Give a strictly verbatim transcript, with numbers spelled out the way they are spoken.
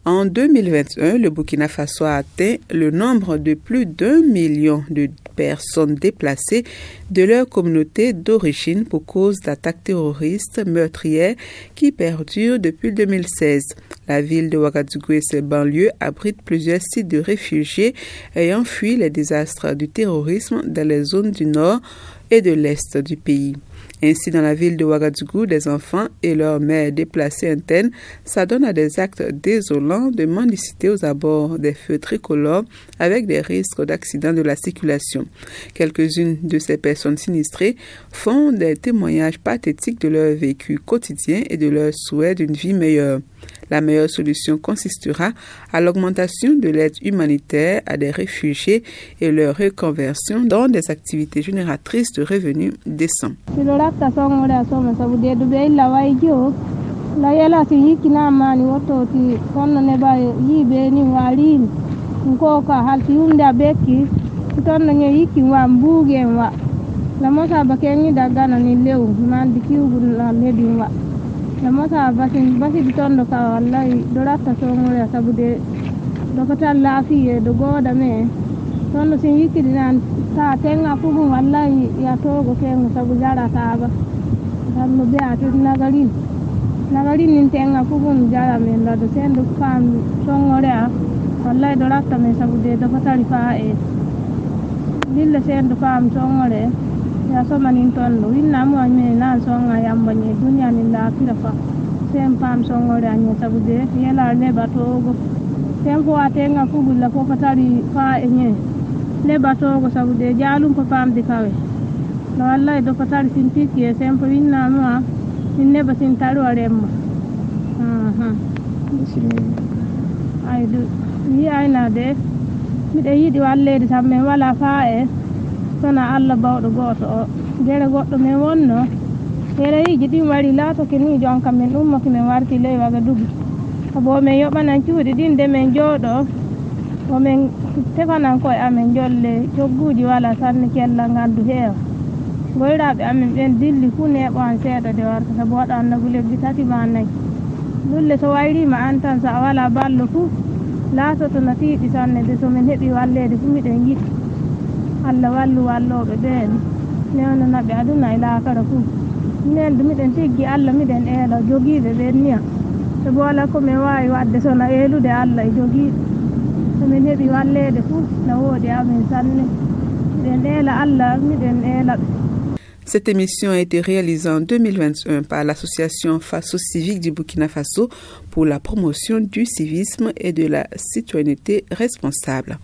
En deux mille vingt et un, le Burkina Faso a atteint le nombre de plus d'un million de personnes déplacées de leur communauté d'origine pour cause d'attaques terroristes meurtrières qui perdurent depuis deux mille seize. La ville de Ouagadougou et ses banlieues abritent plusieurs sites de réfugiés ayant fui les désastres du terrorisme dans les zones du nord et de l'est du pays. Ainsi, dans la ville de Ouagadougou, des enfants et leurs mères déplacées internes s'adonnent à des actes désolants de mendicité aux abords des feux tricolores avec des risques d'accident de la circulation. Quelques-unes de ces personnes sinistrées font des témoignages pathétiques de leur vécu quotidien et de leur souhait d'une vie meilleure. La meilleure solution consistera à l'augmentation de l'aide humanitaire à des réfugiés et leur reconversion dans des activités génératrices de revenus décents. La mosa basin basi bitondo ka wallahi dorata songore sabude dokata lafiye do goda me tondo sin yikidi nan ta tenga fugu wallahi ya togo kengo sabu jara taba dallo be atu nagarin nagarin nin tenga fugu jara me lado sendo fam songore a wallahi dorata me sabude dokata rifa e lilla sendo fam songore ya soma nin tondo winna mo me na songa yambanye dunya ni la kirafa sem pam songore anya sabude yela ne batogo sem ko atenga fugulla ko fatari fa enye ne batogo sabude jalum ko pam de kawe no wallahi do fatari sintiki e sem ko winna mo inne basin taru aremma aha ay do ni ayna de mi de yidi wallede samme wala fa e sona Allah bawɗo goto o dere goɗɗo men wonno hereji ɗin wari laatoke ni jonka men ummaki men warti ley Ouagadougou abo men yoɓanan cuuɗi ɗin de men jooɗo omen tefanan koye amen jolle cogguji wala sanne kella ngandu heewa goyraɓe amen ɓen dilli fuu neeɓo an seeɗa de warta sabu waɗa annabu lebbi tati ma nayyi lulle so wayrima an tan sa a wala ballo fuu laatoto no tiiɗi sanne de somin heeɓi wallede fuu miɗen yiɗi Allah wallu walloɓe ɓen newnanaɓe aduna e laakara fuu minen miɗen tiggi Allah miɗen eela jogiiɓe ɓen niya sabu wala komin wawi wadde sona eelude Allah e jogiiɓe somin heeɓi wallede fuu no woodi amen sanne miɗen eela Allah miɗen eelaɓe. Cette émission a été réalisée en deux mille vingt et un par l'association Faso Civique du Burkina Faso pour la promotion du civisme et de la citoyenneté responsable.